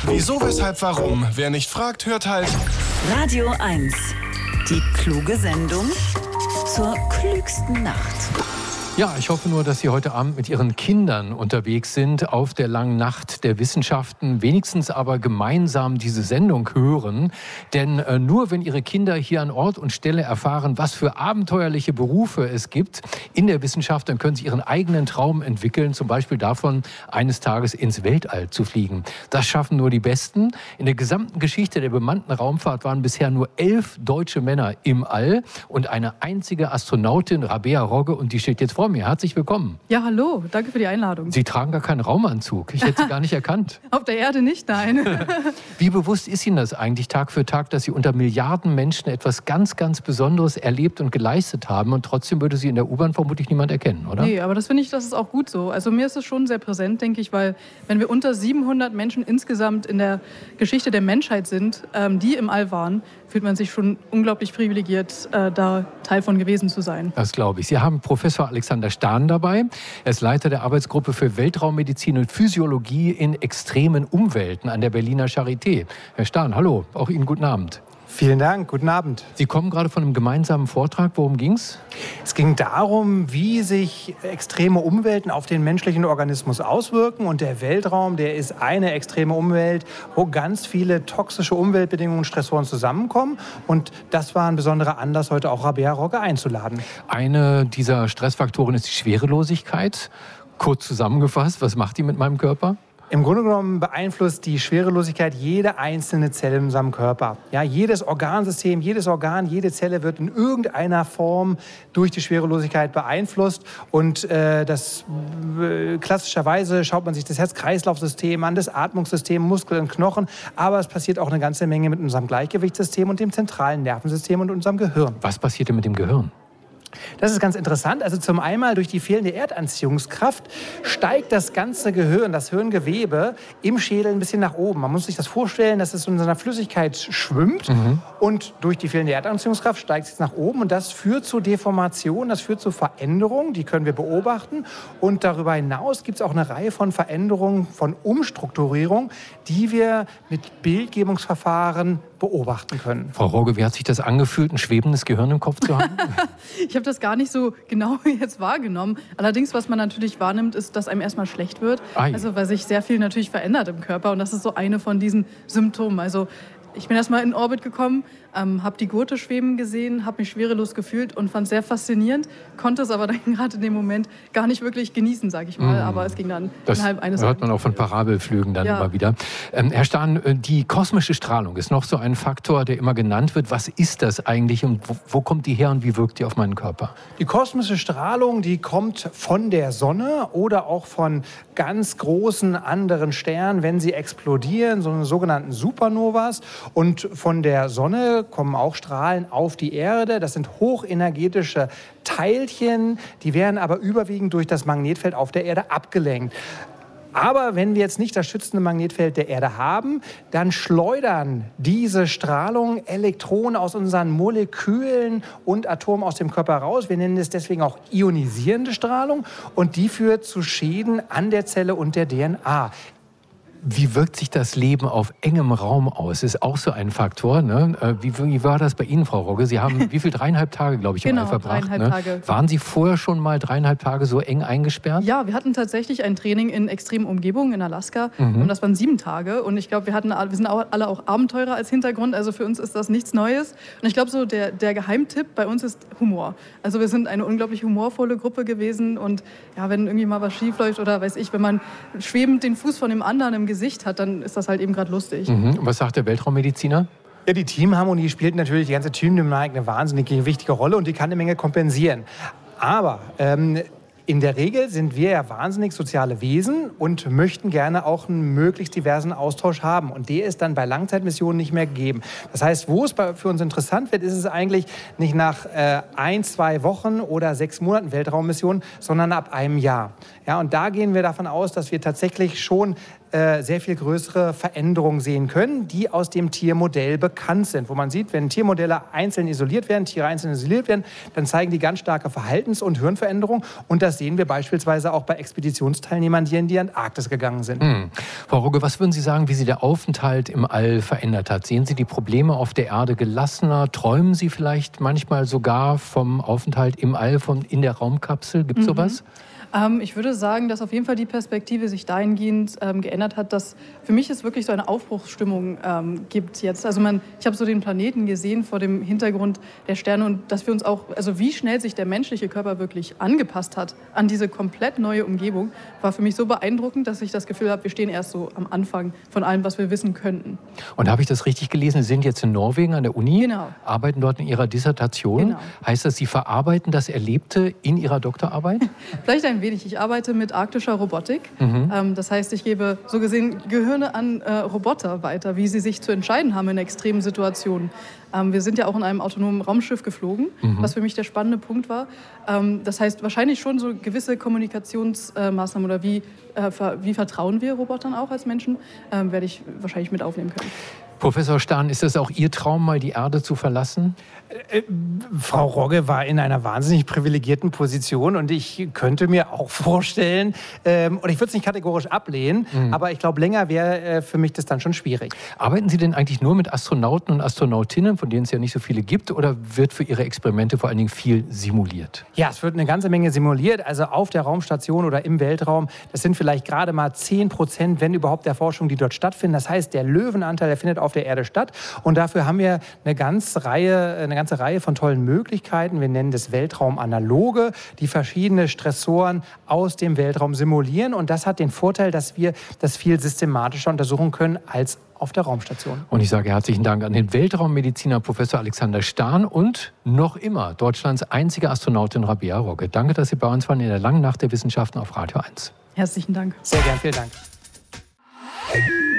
Wieso, weshalb, warum? Wer nicht fragt, hört halt Radio 1. Die kluge Sendung zur klügsten Nacht. Ja, ich hoffe nur, dass Sie heute Abend mit Ihren Kindern unterwegs sind auf der langen Nacht der Wissenschaften, wenigstens aber gemeinsam diese Sendung hören. Denn nur wenn Ihre Kinder hier an Ort und Stelle erfahren, was für abenteuerliche Berufe es gibt in der Wissenschaft, dann können sie ihren eigenen Traum entwickeln, zum Beispiel davon, eines Tages ins Weltall zu fliegen. Das schaffen nur die Besten. In der gesamten Geschichte der bemannten Raumfahrt waren bisher nur 11 deutsche Männer im All und eine einzige Astronautin, Rabea Rogge, und die steht jetzt vor mir. Herzlich willkommen. Ja, hallo. Danke für die Einladung. Sie tragen gar keinen Raumanzug. Ich hätte Sie gar nicht erkannt. Auf der Erde nicht, nein. Wie bewusst ist Ihnen das eigentlich Tag für Tag, dass Sie unter Milliarden Menschen etwas ganz, ganz Besonderes erlebt und geleistet haben und trotzdem würde Sie in der U-Bahn vermutlich niemand erkennen, oder? Nee, aber das finde ich, das ist auch gut so. Also mir ist es schon sehr präsent, denke ich, weil wenn wir unter 700 Menschen insgesamt in der Geschichte der Menschheit sind, die im All waren, fühlt man sich schon unglaublich privilegiert, da Teil von gewesen zu sein. Das glaube ich. Sie haben Professor Alexander Stahn dabei. Er ist Leiter der Arbeitsgruppe für Weltraummedizin und Physiologie in extremen Umwelten an der Berliner Charité. Herr Stahn, hallo. Auch Ihnen guten Abend. Vielen Dank, guten Abend. Sie kommen gerade von einem gemeinsamen Vortrag. Worum ging's? Es ging darum, wie sich extreme Umwelten auf den menschlichen Organismus auswirken. Und der Weltraum, der ist eine extreme Umwelt, wo ganz viele toxische Umweltbedingungen, Stressoren zusammenkommen. Und das war ein besonderer Anlass, heute auch Rabea Rogge einzuladen. Eine dieser Stressfaktoren ist die Schwerelosigkeit. Kurz zusammengefasst, was macht die mit meinem Körper? Im Grunde genommen beeinflusst die Schwerelosigkeit jede einzelne Zelle in unserem Körper. Ja, jedes Organsystem, jedes Organ, jede Zelle wird in irgendeiner Form durch die Schwerelosigkeit beeinflusst. Und klassischerweise schaut man sich das Herz-Kreislauf-System an, das Atmungssystem, Muskeln und Knochen. Aber es passiert auch eine ganze Menge mit unserem Gleichgewichtssystem und dem zentralen Nervensystem und unserem Gehirn. Was passiert denn mit dem Gehirn? Das ist ganz interessant. Also zum einen durch die fehlende Erdanziehungskraft steigt das ganze Gehirn, das Hirngewebe im Schädel ein bisschen nach oben. Man muss sich das vorstellen, dass es in so einer Flüssigkeit schwimmt und durch die fehlende Erdanziehungskraft steigt es nach oben und das führt zu Deformationen, das führt zu Veränderungen, die können wir beobachten und darüber hinaus gibt es auch eine Reihe von Veränderungen, von Umstrukturierung, die wir mit Bildgebungsverfahren beobachten können. Frau Rogge, wie hat sich das angefühlt, ein schwebendes Gehirn im Kopf zu haben? Ich habe das gar nicht so genau jetzt wahrgenommen. Allerdings, was man natürlich wahrnimmt, ist, dass einem erstmal schlecht wird. Also weil sich sehr viel natürlich verändert im Körper und das ist so eine von diesen Symptomen. Also ich bin erstmal in Orbit gekommen, habe die Gurte schweben gesehen, habe mich schwerelos gefühlt und fand es sehr faszinierend, konnte es aber dann gerade in dem Moment gar nicht wirklich genießen, sage ich mal. Aber es ging dann innerhalb eines... Das hört man auch von Parabelflügen dann immer wieder. Herr Stahn, die kosmische Strahlung ist noch so ein Faktor, der immer genannt wird. Was ist das eigentlich und wo kommt die her und wie wirkt die auf meinen Körper? Die kosmische Strahlung, die kommt von der Sonne oder auch von ganz großen anderen Sternen, wenn sie explodieren, so sogenannten Supernovas. Und von der Sonne kommen auch Strahlen auf die Erde. Das sind hochenergetische Teilchen, die werden aber überwiegend durch das Magnetfeld auf der Erde abgelenkt. Aber wenn wir jetzt nicht das schützende Magnetfeld der Erde haben, dann schleudern diese Strahlung Elektronen aus unseren Molekülen und Atomen aus dem Körper raus. Wir nennen es deswegen auch ionisierende Strahlung und die führt zu Schäden an der Zelle und der DNA. Wie wirkt sich das Leben auf engem Raum aus? Ist auch so ein Faktor. Ne? Wie war das bei Ihnen, Frau Rogge? Sie haben wie viel? 3,5 Tage, glaube ich, im All verbracht. 3,5 Tage. Waren Sie vorher schon mal 3,5 Tage so eng eingesperrt? Ja, wir hatten tatsächlich ein Training in extremen Umgebungen in Alaska. Und das waren 7 Tage. Und ich glaube, wir sind alle auch Abenteurer als Hintergrund. Also für uns ist das nichts Neues. Und ich glaube, so der Geheimtipp bei uns ist Humor. Also wir sind eine unglaublich humorvolle Gruppe gewesen. Und ja, wenn irgendwie mal was schief läuft oder weiß ich, wenn man schwebend den Fuß von dem anderen im Gesicht hat, dann ist das halt eben gerade lustig. Was sagt der Weltraummediziner? Ja, die Teamharmonie spielt natürlich die ganze Teamdynamik eine wahnsinnig wichtige Rolle und die kann eine Menge kompensieren. Aber in der Regel sind wir ja wahnsinnig soziale Wesen und möchten gerne auch einen möglichst diversen Austausch haben. Und der ist dann bei Langzeitmissionen nicht mehr gegeben. Das heißt, wo es für uns interessant wird, ist es eigentlich nicht nach 1, 2 Wochen oder 6 Monaten Weltraummission, sondern ab einem Jahr. Ja, und da gehen wir davon aus, dass wir tatsächlich schon sehr viel größere Veränderungen sehen können, die aus dem Tiermodell bekannt sind. Wo man sieht, wenn Tiermodelle einzeln isoliert werden, Tiere einzeln isoliert werden, dann zeigen die ganz starke Verhaltens- und Hirnveränderungen. Und das sehen wir beispielsweise auch bei Expeditionsteilnehmern, die in die Antarktis gegangen sind. Frau Rogge, was würden Sie sagen, wie Sie der Aufenthalt im All verändert hat? Sehen Sie die Probleme auf der Erde gelassener? Träumen Sie vielleicht manchmal sogar vom Aufenthalt im All, in der Raumkapsel? Gibt es sowas? Ich würde sagen, dass auf jeden Fall die Perspektive sich dahingehend geändert hat, dass für mich es wirklich so eine Aufbruchsstimmung gibt jetzt. Also ich habe so den Planeten gesehen vor dem Hintergrund der Sterne und dass wir uns auch, also wie schnell sich der menschliche Körper wirklich angepasst hat an diese komplett neue Umgebung, war für mich so beeindruckend, dass ich das Gefühl habe, wir stehen erst so am Anfang von allem, was wir wissen könnten. Und habe ich das richtig gelesen? Sie sind jetzt in Norwegen an der Uni, arbeiten dort in Ihrer Dissertation. Genau. Heißt das, Sie verarbeiten das Erlebte in Ihrer Doktorarbeit? Vielleicht ein wenig. Ich arbeite mit arktischer Robotik. Das heißt, ich gebe so gesehen Gehirne an Roboter weiter, wie sie sich zu entscheiden haben in extremen Situationen. Wir sind ja auch in einem autonomen Raumschiff geflogen, was für mich der spannende Punkt war. Das heißt, wahrscheinlich schon so gewisse Kommunikationsmaßnahmen oder wie vertrauen wir Robotern auch als Menschen, werde ich wahrscheinlich mit aufnehmen können. Professor Stahn, ist das auch Ihr Traum, mal die Erde zu verlassen? Frau Rogge war in einer wahnsinnig privilegierten Position und ich könnte mir auch vorstellen, und ich würde es nicht kategorisch ablehnen, aber ich glaube, länger wäre für mich das dann schon schwierig. Arbeiten Sie denn eigentlich nur mit Astronauten und Astronautinnen, von denen es ja nicht so viele gibt, oder wird für Ihre Experimente vor allen Dingen viel simuliert? Ja, es wird eine ganze Menge simuliert, also auf der Raumstation oder im Weltraum. Das sind vielleicht gerade mal 10%, wenn überhaupt, der Forschung, die dort stattfinden. Das heißt, der Löwenanteil, der findet auf der Erde statt und dafür haben wir eine ganze Reihe von tollen Möglichkeiten. Wir nennen das Weltraumanaloge, die verschiedene Stressoren aus dem Weltraum simulieren und das hat den Vorteil, dass wir das viel systematischer untersuchen können als auf der Raumstation. Und ich sage herzlichen Dank an den Weltraummediziner Professor Alexander Stahn und noch immer Deutschlands einzige Astronautin Rabea Rogge. Danke, dass Sie bei uns waren in der langen Nacht der Wissenschaften auf Radio 1. Herzlichen Dank. Sehr gern, vielen Dank.